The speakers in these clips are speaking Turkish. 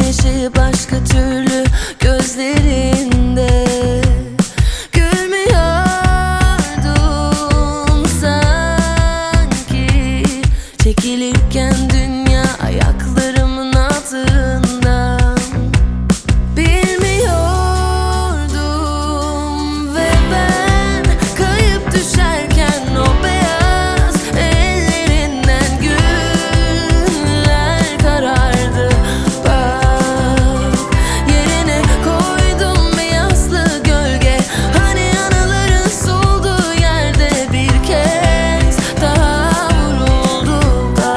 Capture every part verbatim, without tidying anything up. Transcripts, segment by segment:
neşe başka türlü gözlerinde. Gülmüyordun sanki, çekilirken dünya ayaklarımın altından. Bilmiyordum ve ben kayıp düşerken o beyaz ellerinden güller karardı. Bak, yerine koydum bir yaslı gölge, hani anıların solduğu yerde bir kez daha vuruldum da.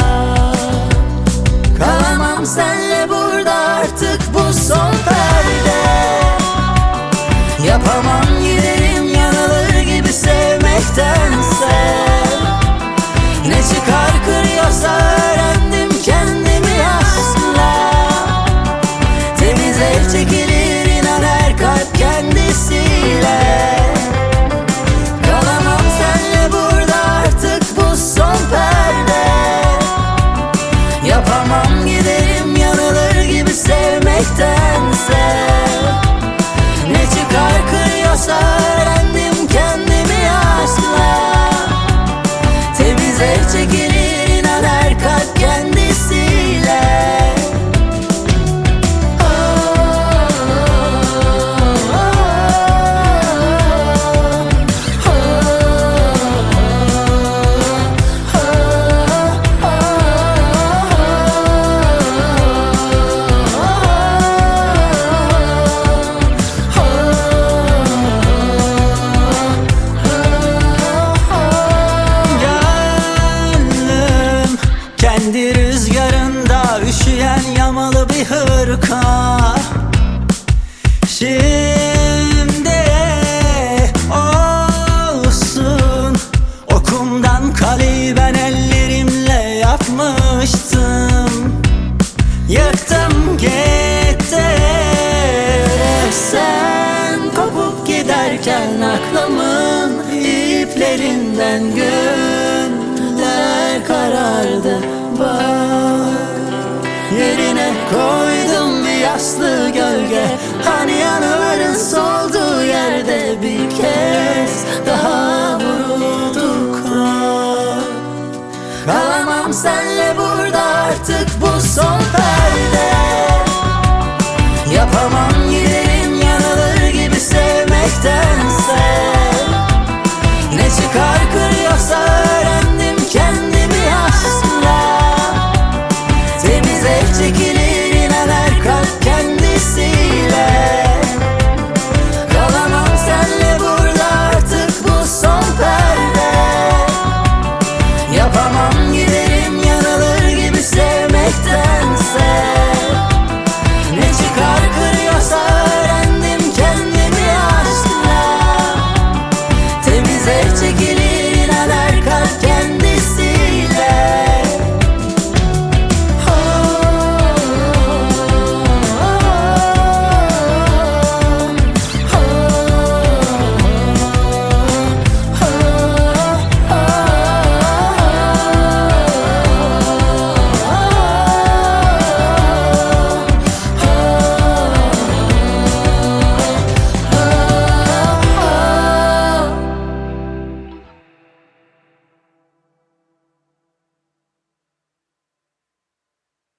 Kalamam senle burada artık, bu son perde. Yapamam, giderim yanılır gibi sevmektense. Ne çıkar kırıyorsa öğrendim kendimi aşkla. Temiz el çekilir inan her kalp kendisiyle. Kalamam senle burada artık, bu son perde. Yapamam, giderim yanılır gibi sevmektense. Ne çıkar kırıyorsa öğrendim kendimi aşkla. Temiz el çekilir inan her kalp kendisiyle. Oh, oh, oh, Gönlüm kendi rüzgarında üşüyen yamalı bir hırka. Şimdi olsun, okumdan kaleyi ben ellerimle yapmıştım. Yıktım gitti. sen kopup giderken aklımın iplerinden güller karardı. Bak, yerine koydum bir yaslı gölge, hani anıların solduğu yerde bir kez daha vurulduk. Kalamam senle burada artık, bu son perde.